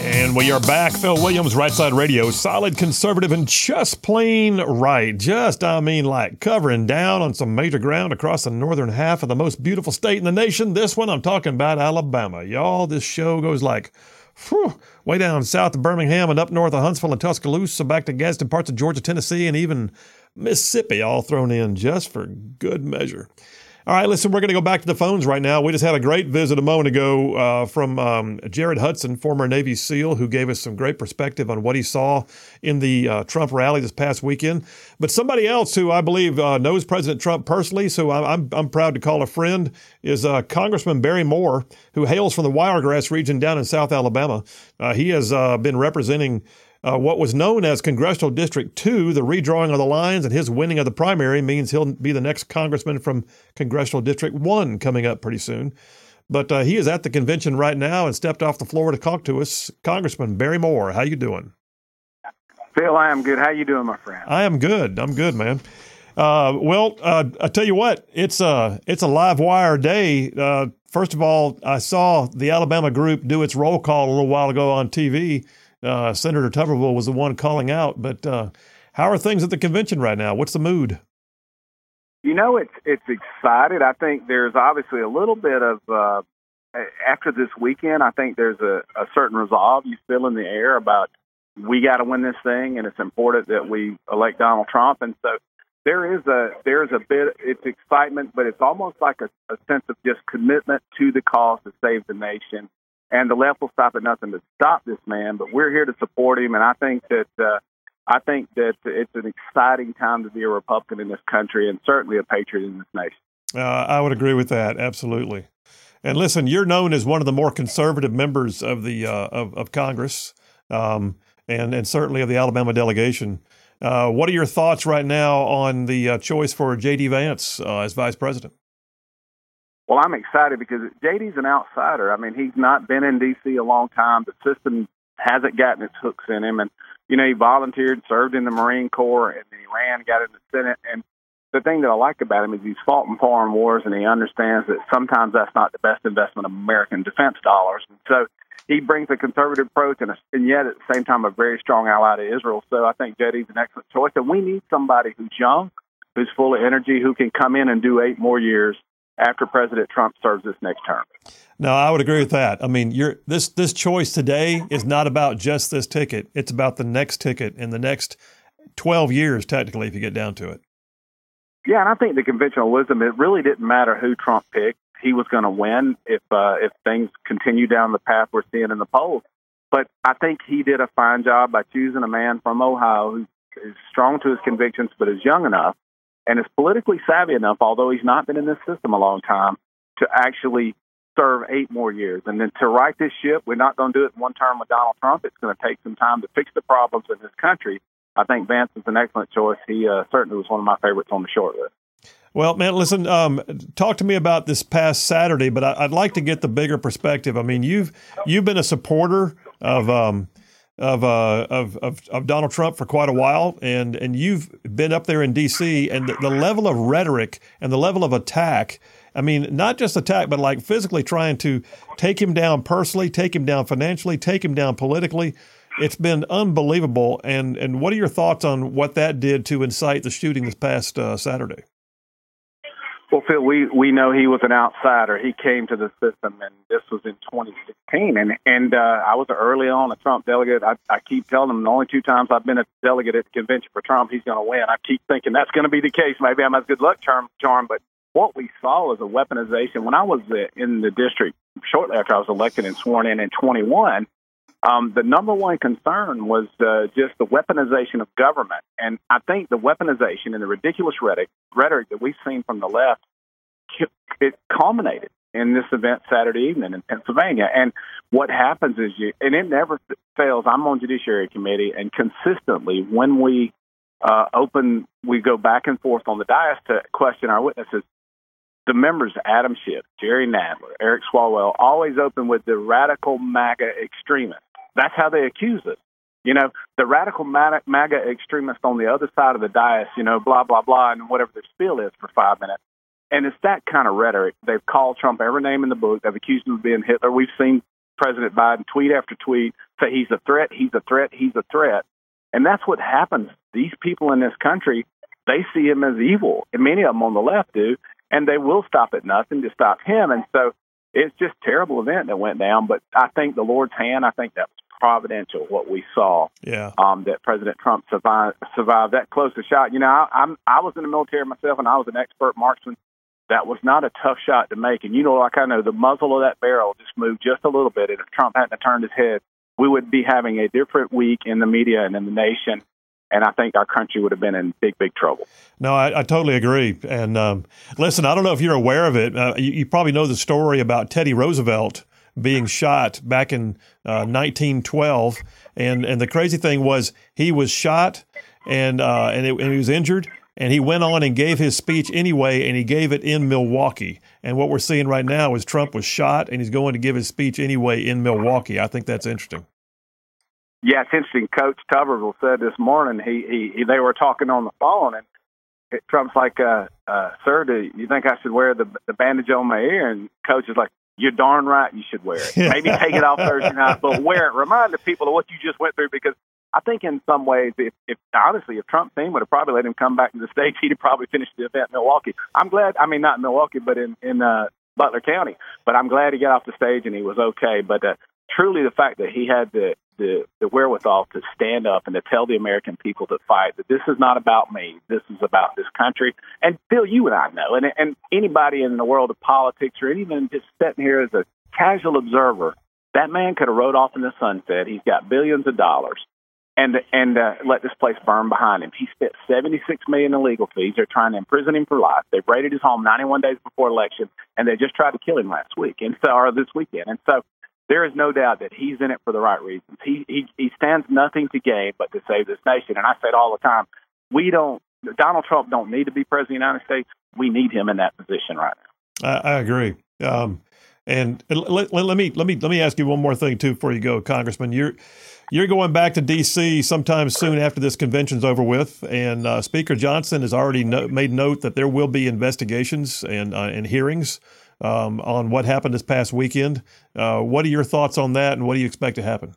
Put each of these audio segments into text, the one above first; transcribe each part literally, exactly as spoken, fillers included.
And we are back. Phil Williams, Right Side Radio. Solid conservative and just plain right. Just, I mean, like covering down on some major ground across the northern half of the most beautiful state in the nation. This one, I'm talking about Alabama. Y'all, this show goes like whew, way down south of Birmingham and up north of Huntsville and Tuscaloosa, back to Gadsden, parts of Georgia, Tennessee, and even Mississippi, all thrown in just for good measure. All right, listen, we're going to go back to the phones right now. We just had a great visit a moment ago uh, from um, Jared Hudson, former Navy SEAL, who gave us some great perspective on what he saw in the uh, Trump rally this past weekend. But somebody else who I believe uh, knows President Trump personally, so I'm, I'm proud to call a friend, is uh, Congressman Barry Moore, who hails from the Wiregrass region down in South Alabama. Uh, he has uh, been representing Uh, what was known as Congressional District two, the redrawing of the lines, and his winning of the primary means he'll be the next congressman from Congressional District one coming up pretty soon. But uh, he is at the convention right now and stepped off the floor to talk to us. Congressman Barry Moore, how you doing? Phil, I am good. How you doing, my friend? I am good. I'm good, man. Uh, well, uh, I tell you what, it's a, it's a live wire day. Uh, first of all, I saw the Alabama group do its roll call a little while ago on T V. Uh, Senator Tuberville was the one calling out, but uh, how are things at the convention right now? What's the mood? You know, it's it's excited. I think there's obviously a little bit of, uh, after this weekend, I think there's a, a certain resolve you feel in the air about we got to win this thing, and it's important that we elect Donald Trump. And so there is a there's a bit, it's excitement, but it's almost like a, a sense of just commitment to the cause to save the nation. And the left will stop at nothing to stop this man, but we're here to support him. And I think that uh, I think that it's an exciting time to be a Republican in this country, and certainly a patriot in this nation. Uh, I would agree with that, absolutely. And listen, you're known as one of the more conservative members of the uh, of, of Congress, um, and and certainly of the Alabama delegation. Uh, what are your thoughts right now on the uh, choice for J D Vance uh, as vice president? Well, I'm excited because J D's an outsider. I mean, he's not been in D C a long time. The system hasn't gotten its hooks in him. And, you know, he volunteered, served in the Marine Corps, and then he ran, got in the Senate. And the thing that I like about him is he's fought in foreign wars, and he understands that sometimes that's not the best investment of American defense dollars. And so he brings a conservative approach and, a, and yet at the same time a very strong ally to Israel. So I think J D's an excellent choice. And we need somebody who's young, who's full of energy, who can come in and do eight more years after President Trump serves this next term. No, I would agree with that. I mean, you're, this this choice today is not about just this ticket. It's about the next ticket in the next twelve years, technically, if you get down to it. Yeah, and I think the conventional wisdom, it really didn't matter who Trump picked. He was going to win if uh, if things continue down the path we're seeing in the polls. But I think he did a fine job by choosing a man from Ohio who is strong to his convictions but is young enough and is politically savvy enough, although he's not been in this system a long time, to actually serve eight more years. And then to right this ship, we're not going to do it in one term with Donald Trump. It's going to take some time to fix the problems in this country. I think Vance is an excellent choice. He uh, certainly was one of my favorites on the short list. Well, man, listen, um, talk to me about this past Saturday, but I, I'd like to get the bigger perspective. I mean, you've you've been a supporter of um, of, uh, of of of Donald Trump for quite a while, and and you've been up there in D C, and the, the level of rhetoric and the level of attack. I mean, not just attack, but like physically trying to take him down personally, take him down financially, take him down politically. It's been unbelievable. And and what are your thoughts on what that did to incite the shooting this past uh, Saturday? Well, Phil, we, we know he was an outsider. He came to the system, and this was in twenty sixteen. And and uh, I was early on a Trump delegate. I, I keep telling him the only two times I've been a delegate at the convention for Trump, he's going to win. I keep thinking that's going to be the case. Maybe I'm a good luck charm, charm. But what we saw was a weaponization. When I was in the district shortly after I was elected and sworn in in twenty-one, um, the number one concern was uh, just the weaponization of government. And I think the weaponization and the ridiculous rhetoric, rhetoric that we've seen from the left, it culminated in this event Saturday evening in Pennsylvania. And what happens is you, and it never fails. I'm on Judiciary Committee, and consistently when we uh, open, we go back and forth on the dais to question our witnesses. The members, Adam Schiff, Jerry Nadler, Eric Swalwell, always open with the radical MAGA extremists. That's how they accuse us. You know, the radical MAGA extremists on the other side of the dais, you know, blah, blah, blah, and whatever their spiel is for five minutes. And it's that kind of rhetoric. They've called Trump every name in the book. They've accused him of being Hitler. We've seen President Biden tweet after tweet say he's a threat, he's a threat, he's a threat. And that's what happens. These people in this country, they see him as evil, and many of them on the left do, and they will stop at nothing to stop him. And so it's just a terrible event that went down. But I think the Lord's hand, I think that was providential, what we saw, yeah. um, that President Trump survived, survived that close a shot. You know, I, I'm, I was in the military myself, and I was an expert marksman. That was not a tough shot to make. And, you know, like I know, the muzzle of that barrel just moved just a little bit. And if Trump hadn't turned his head, we would be having a different week in the media and in the nation. And I think our country would have been in big, big trouble. No, I, I totally agree. And um, listen, I don't know if you're aware of it. Uh, you, you probably know the story about Teddy Roosevelt being shot back in uh, nineteen twelve. And, and the crazy thing was he was shot and, uh, and, it, and he was injured. And he went on and gave his speech anyway, and he gave it in Milwaukee. And what we're seeing right now is Trump was shot, and he's going to give his speech anyway in Milwaukee. I think that's interesting. Yeah, it's interesting. Coach Tuberville said this morning, he, he, he they were talking on the phone, and it, Trump's like, uh, uh, sir, do you think I should wear the, the bandage on my ear? And Coach is like, you're darn right you should wear it. Maybe take it off Thursday night, but wear it. Remind the people of what you just went through, because I think in some ways, if, if honestly, if Trump's team would have probably let him come back to the States, he'd have probably finished the event in Milwaukee. I'm glad, I mean, not in Milwaukee, but in, in uh, Butler County. But I'm glad he got off the stage and he was okay. But uh, truly the fact that he had the, the, the wherewithal to stand up and to tell the American people to fight, that this is not about me, this is about this country. And Bill, you and I know, and, and anybody in the world of politics or even just sitting here as a casual observer, that man could have rode off in the sunset. He's got billions of dollars. And and uh, let this place burn behind him. He spent seventy-six million dollars in legal fees. They're trying to imprison him for life. They've raided his home ninety-one days before election, and they just tried to kill him last week, and so or this weekend. And so there is no doubt that he's in it for the right reasons. He he he stands nothing to gain but to save this nation. And I say it all the time: we don't. Donald Trump don't need to be president of the United States. We need him in that position right now. I, I agree. Um, and let, let, let me let me let me ask you one more thing too before you go, Congressman. You're You're going back to D C sometime soon after this convention's over with, and uh, Speaker Johnson has already no- made note that there will be investigations and uh, and hearings um, on what happened this past weekend. Uh, what are your thoughts on that, and what do you expect to happen?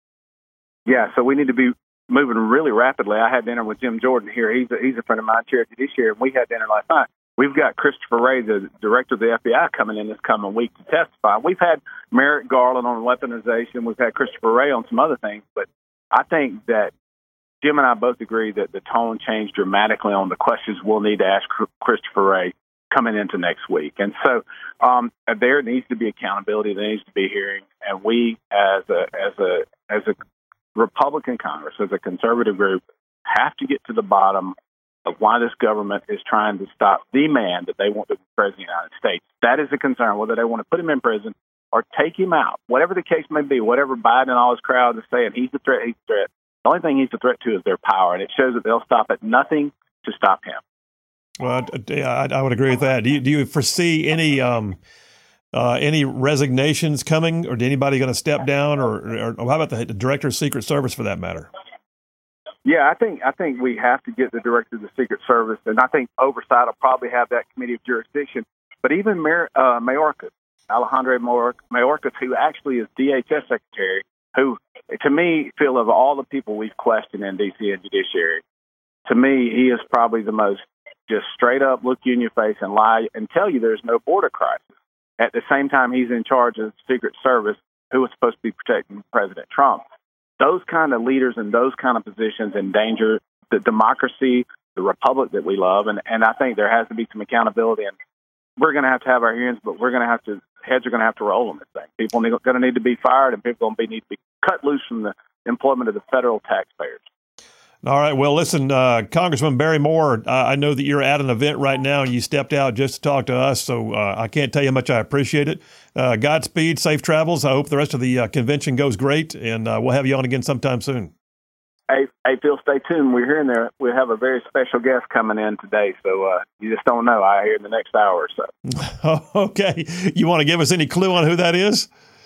Yeah, so we need to be moving really rapidly. I had dinner with Jim Jordan here. He's a, he's a friend of mine, Chair Judiciary, and we had dinner last night. We've got Christopher Wray, the director of the F B I, coming in this coming week to testify. We've had Merrick Garland on weaponization. We've had Christopher Wray on some other things. But I think that Jim and I both agree that the tone changed dramatically on the questions we'll need to ask Christopher Wray coming into next week. And so um, there needs to be accountability. There needs to be hearing. And we, as a as a as a Republican Congress, as a conservative group, have to get to the bottom of why this government is trying to stop the man that they want to be president of the United States. That is a concern, whether they want to put him in prison or take him out, whatever the case may be, whatever Biden and all his crowd is saying, he's a threat, he's a threat. The only thing he's a threat to is their power, and it shows that they'll stop at nothing to stop him. Well, I, I would agree with that. Do you, do you foresee any um, uh, any resignations coming, or is anybody going to step down, or, or, or how about the director of Secret Service for that matter? Yeah, I think I think we have to get the director of the Secret Service, and I think oversight will probably have that committee of jurisdiction. But even Mayor, uh, Mayorkas, Alejandro Mayorkas, who actually is D H S Secretary, who, to me, Phil, of all the people we've questioned in D C and Judiciary, to me, he is probably the most just straight up look you in your face and lie and tell you there's no border crisis. At the same time, he's in charge of the Secret Service, who was supposed to be protecting President Trump. Those kind of leaders in those kind of positions endanger the democracy, the republic that we love, and, and I think there has to be some accountability. And we're going to have to have our hearings, but we're going to have to heads are going to have to roll on this thing. People are going to need to be fired, and people are going to need to be cut loose from the employment of the federal taxpayers. All right. Well, listen, uh, Congressman Barry Moore, uh, I know that you're at an event right now and you stepped out just to talk to us, so uh, I can't tell you how much I appreciate it. Uh, Godspeed, safe travels. I hope the rest of the uh, convention goes great, and uh, we'll have you on again sometime soon. Hey, hey, Phil, stay tuned. We're here and there. We have a very special guest coming in today, so uh, you just don't know. I hear in the next hour or so. Okay. You want to give us any clue on who that is?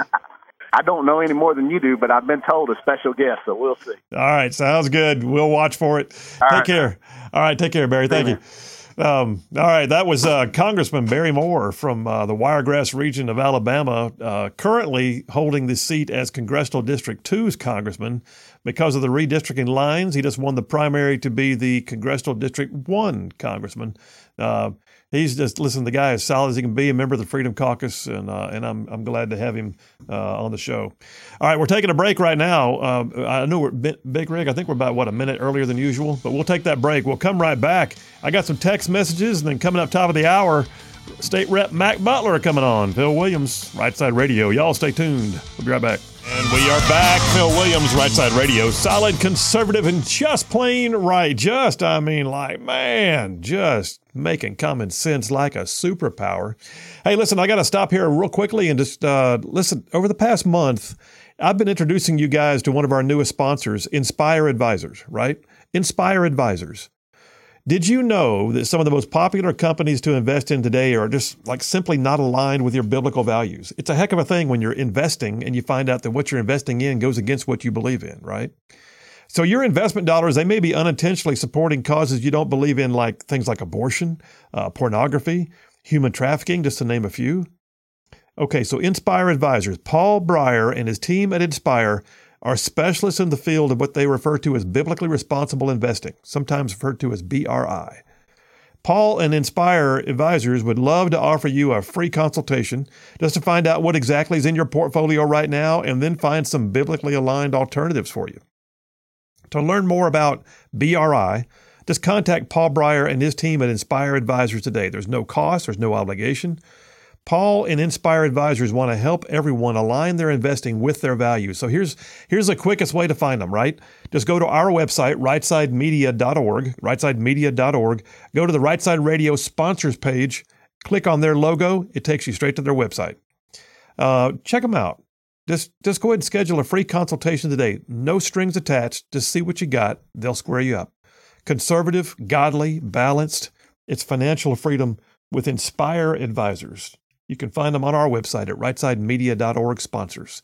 I don't know any more than you do, but I've been told a special guest, so we'll see. All right. Sounds good. We'll watch for it. All take right. care. All right. Take care, Barry. Thank you. Um, all right, that was uh, Congressman Barry Moore from uh, the Wiregrass region of Alabama, uh, currently holding the seat as Congressional District two's congressman. Because of the redistricting lines, he just won the primary to be the Congressional District one congressman. Uh, he's just, listen, the guy is solid as he can be, a member of the Freedom Caucus, and uh, and I'm I'm glad to have him uh, on the show. All right, we're taking a break right now. Uh, I know we're Big Rig. I think we're about what a minute earlier than usual, but we'll take that break. We'll come right back. I got some text messages, and then coming up top of the hour, State Rep Mac Butler coming on. Phil Williams, Right Side Radio. Y'all stay tuned. We'll be right back. And we are back. Phil Williams, Right Side Radio. Solid, conservative, and just plain right. Just, I mean, like, man, just making common sense like a superpower. Hey, listen, I got to stop here real quickly and just uh, listen. Over the past month, I've been introducing you guys to one of our newest sponsors, Inspire Advisors, right? Inspire Advisors. Did you know that some of the most popular companies to invest in today are just like simply not aligned with your biblical values? It's a heck of a thing when you're investing and you find out that what you're investing in goes against what you believe in, right? So your investment dollars, they may be unintentionally supporting causes you don't believe in, like things like abortion, uh, pornography, human trafficking, just to name a few. Okay, so Inspire Advisors, Paul Breyer and his team at Inspire are specialists in the field of what they refer to as biblically responsible investing, sometimes referred to as B R I. Paul and Inspire Advisors would love to offer you a free consultation just to find out what exactly is in your portfolio right now and then find some biblically aligned alternatives for you. To learn more about B R I, just contact Paul Breyer and his team at Inspire Advisors today. There's no cost, there's no obligation. Paul and Inspire Advisors want to help everyone align their investing with their values. So here's here's the quickest way to find them, right? Just go to our website, right side media dot org, right side media dot org. Go to the Right Side Radio sponsors page, click on their logo. It takes you straight to their website. Uh, check them out. Just, just go ahead and schedule a free consultation today. No strings attached. Just see what you got. They'll square you up. Conservative, godly, balanced. It's financial freedom with Inspire Advisors. You can find them on our website at right side media dot org sponsors.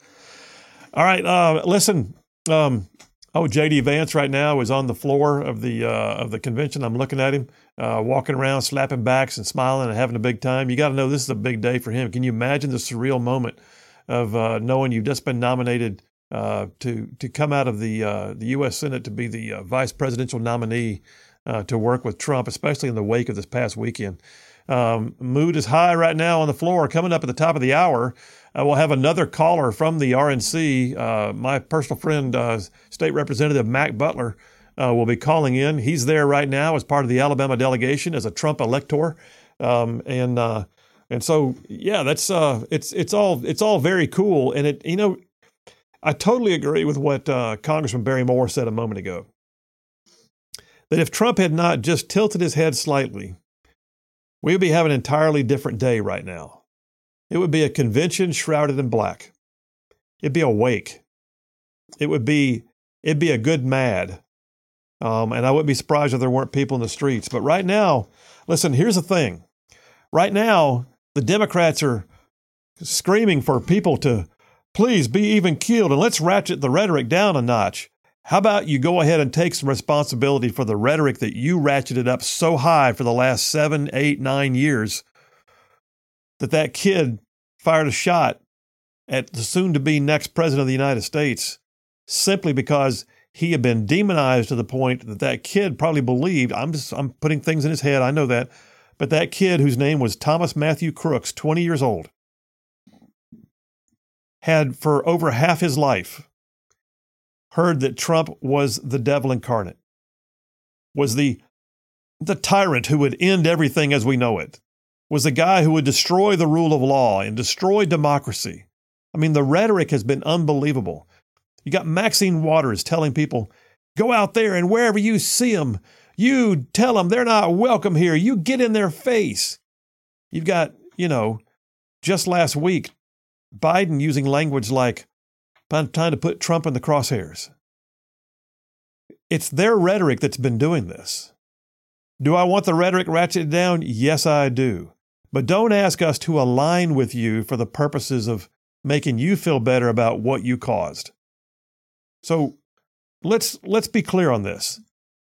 All right, uh, listen. Um, oh, J D Vance right now is on the floor of the uh, of the convention. I'm looking at him, uh, walking around, slapping backs and smiling and having a big time. You got to know this is a big day for him. Can you imagine the surreal moment of uh, knowing you've just been nominated uh, to to come out of the uh, the U S Senate to be the uh, vice presidential nominee uh, to work with Trump, especially in the wake of this past weekend. Um, mood is high right now on the floor. Coming up at the top of the hour, uh, we'll have another caller from the R N C. Uh, my personal friend, uh, State Representative Mac Butler, uh, will be calling in. He's there right now as part of the Alabama delegation as a Trump elector, um, and uh, and so yeah, that's uh, it's it's all it's all very cool. And it you know, I totally agree with what uh, Congressman Barry Moore said a moment ago. That if Trump had not just tilted his head slightly, we would be having an entirely different day right now. It would be a convention shrouded in black. It'd be a wake. It would be, it'd be a good mad. Um, and I wouldn't be surprised if there weren't people in the streets. But right now, listen, here's the thing. Right now, the Democrats are screaming for people to please be even keeled and let's ratchet the rhetoric down a notch. How about you go ahead and take some responsibility for the rhetoric that you ratcheted up so high for the last seven, eight, nine years that that kid fired a shot at the soon-to-be next president of the United States simply because he had been demonized to the point that that kid probably believed, I'm just, I'm putting things in his head, I know that, but that kid whose name was Thomas Matthew Crooks, twenty years old, had for over half his life heard that Trump was the devil incarnate, was the the tyrant who would end everything as we know it, was the guy who would destroy the rule of law and destroy democracy. I mean, the rhetoric has been unbelievable. You got Maxine Waters telling people, go out there and wherever you see them, you tell them they're not welcome here. You get in their face. You've got, you know, just last week, Biden using language like, I'm trying to put Trump in the crosshairs. It's their rhetoric that's been doing this. Do I want the rhetoric ratcheted down? Yes, I do. But don't ask us to align with you for the purposes of making you feel better about what you caused. So let's let's be clear on this.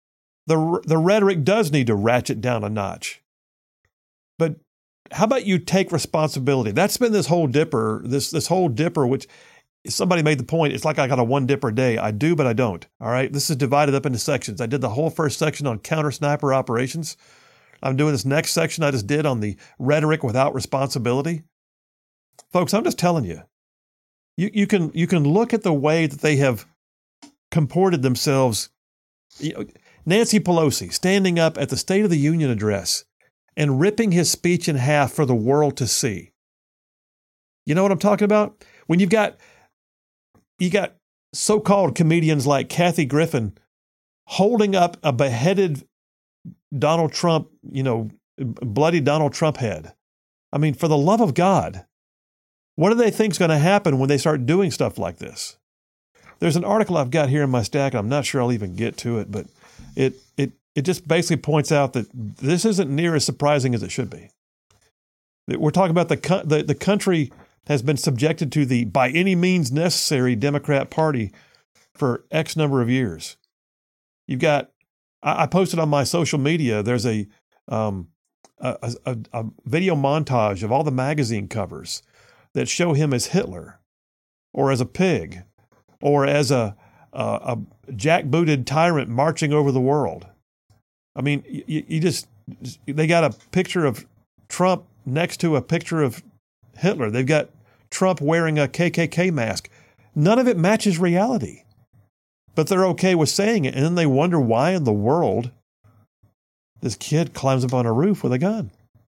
The, the rhetoric does need to ratchet down a notch. But how about you take responsibility? That's been this whole dipper, this this whole dipper, which somebody made the point, it's like I got a one dipper a day. I do, but I don't. All right. This is divided up into sections. I did the whole first section on counter sniper operations. I'm doing this next section I just did on the rhetoric without responsibility. Folks, I'm just telling you, you, you can you can look at the way that they have comported themselves. You know, Nancy Pelosi standing up at the State of the Union address and ripping his speech in half for the world to see. You know what I'm talking about? When you've got you got so-called comedians like Kathy Griffin holding up a beheaded Donald Trump, you know, bloody Donald Trump head. I mean, for the love of God, what do they think's going to happen when they start doing stuff like this? There's an article I've got here in my stack, and I'm not sure I'll even get to it, but it it it just basically points out that this isn't near as surprising as it should be. We're talking about the the, the country has been subjected to the by any means necessary Democrat Party for X number of years. You've got, I, I posted on my social media, there's a, um, a, a, a video montage of all the magazine covers that show him as Hitler or as a pig or as a, a, a jackbooted tyrant marching over the world. I mean, you, you just, they got a picture of Trump next to a picture of Hitler. They've got Trump wearing a K K K mask. None of it matches reality. But they're okay with saying it. And then they wonder why in the world this kid climbs up on a roof with a gun.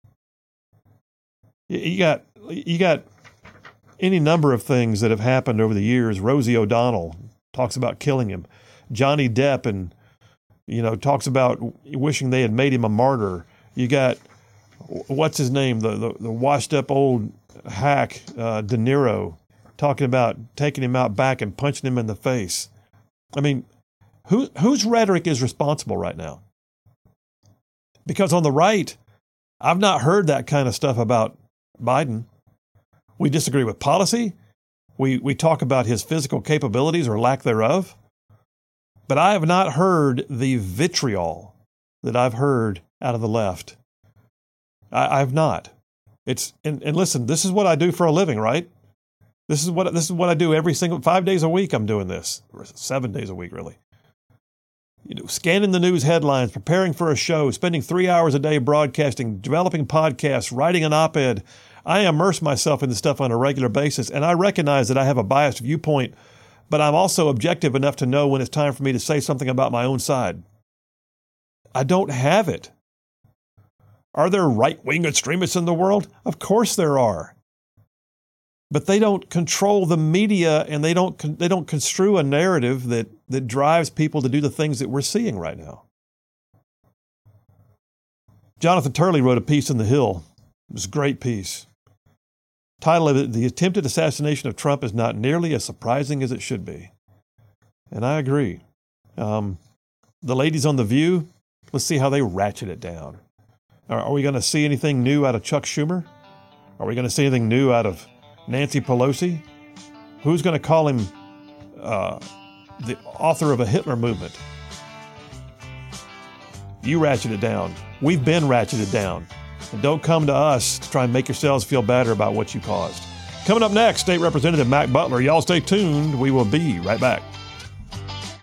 You got, you got any number of things that have happened over the years. Rosie O'Donnell talks about killing him. Johnny Depp and, you know, talks about wishing they had made him a martyr. You got, what's his name? The, the, the washed up old hack, uh, De Niro, talking about taking him out back and punching him in the face. I mean, who whose rhetoric is responsible right now? Because on the right, I've not heard that kind of stuff about Biden. We disagree with policy. We we talk about his physical capabilities or lack thereof. But I have not heard the vitriol that I've heard out of the left. I, I've not. It's and, and listen, this is what I do for a living, right? This is what this is what I do every single five days a week. I'm doing this, or seven days a week, really. You know, scanning the news headlines, preparing for a show, spending three hours a day broadcasting, developing podcasts, writing an op-ed. I immerse myself in this stuff on a regular basis, and I recognize that I have a biased viewpoint, but I'm also objective enough to know when it's time for me to say something about my own side. I don't have it. Are there right-wing extremists in the world? Of course there are. But they don't control the media, and they don't they don't construe a narrative that, that drives people to do the things that we're seeing right now. Jonathan Turley wrote a piece in The Hill. It was a great piece. Title of it, "The Attempted Assassination of Trump is Not Nearly as Surprising as It Should Be." And I agree. Um, the ladies on The View, let's see how they ratchet it down. Are, are we going to see anything new out of Chuck Schumer? Are we going to see anything new out of Nancy Pelosi? Who's going to call him uh, the author of a Hitler movement? You ratchet it down. We've been ratcheted down. And don't come to us to try and make yourselves feel better about what you caused. Coming up next, State Representative Mac Butler. Y'all stay tuned. We will be right back.